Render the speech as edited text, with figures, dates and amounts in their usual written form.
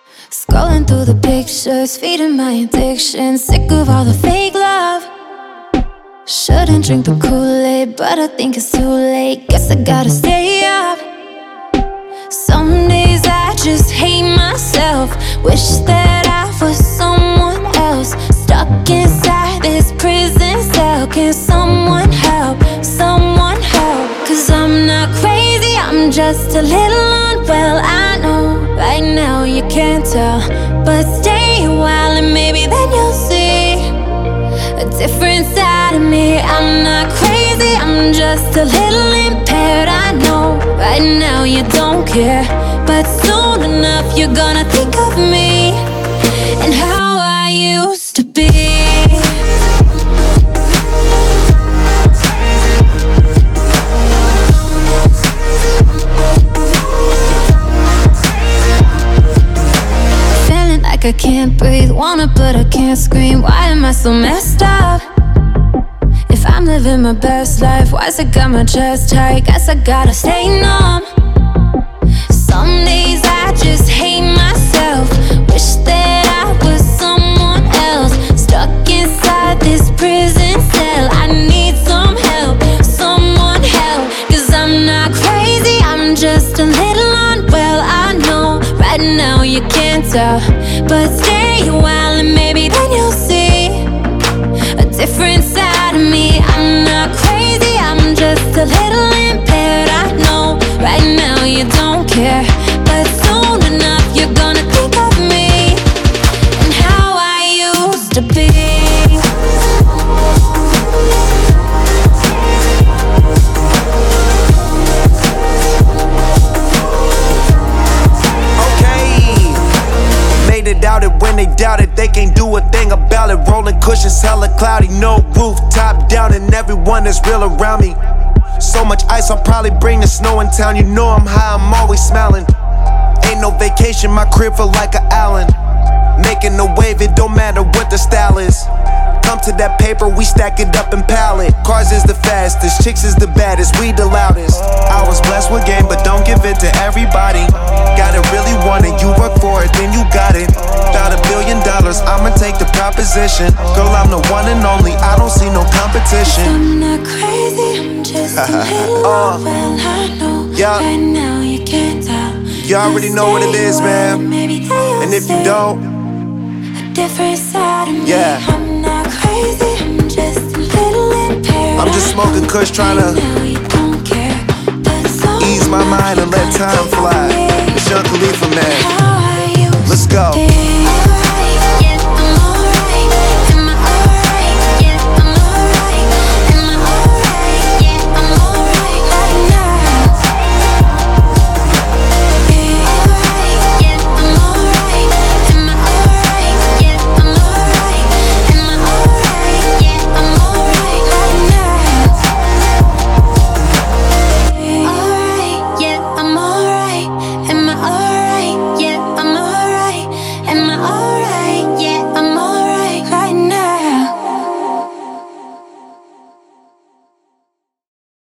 Scrolling through the pictures, feeding my addiction. Sick of all the fake love. Shouldn't drink the Kool-Aid, but I think it's too late. Guess I gotta stay up. Some days I just hate myself. Wish that I was someone else, stuck inside this prison cell. Can someone help? Someone help? Cause I'm not crazy, I'm just a little unwell. I know right now you can't tell, but stay a while and maybe then you'll see a different side of me. I'm not crazy, I'm just a little impaired. I know right now you don't care, but soon enough you're gonna think of me and how I used to be. Feeling like I can't breathe, wanna but I can't scream. Why am I so messed up? If I'm living my best life, why's it got my chest tight? Guess I gotta stay numb. Some days I just hate myself. Wish that I was someone else, stuck inside this prison cell. I need some help, someone help. Cause I'm not crazy, I'm just a little unwell. I know right now you can't tell, but stay a while and maybe then you'll see a different side of me. I'm not crazy, I'm just a little impaired. I know right now you don't care, but soon enough you're gonna think of me and how I used to be. Doubted when they doubted, they can't do a thing about it. Rolling cushions, hella cloudy, no roof, top down, and everyone is real around me. So much ice, I'll probably bring the snow in town. You know I'm high, I'm always smiling. Ain't no vacation, my crib feel like an island. Making a wave, it don't matter what the style is. Come to that paper, we stack it up and pile it. Cars is the fastest, chicks is the baddest, we the loudest. I was blessed with game, but don't give it to everybody. Gotta really want it, you work for it, then you got it. About $1 billion, I'ma take the proposition. Girl, I'm the one and only, I don't see no competition. I'm not crazy, I'm just a little unwell. I know right now you can't tell. You already know what it is, man. And if you don't, a different side of me. Yeah. I'm not crazy, I'm just a little impaired. I'm just smoking kush, trying to ease my mind and let time fly. It's Young Khalifa, man. Let's go.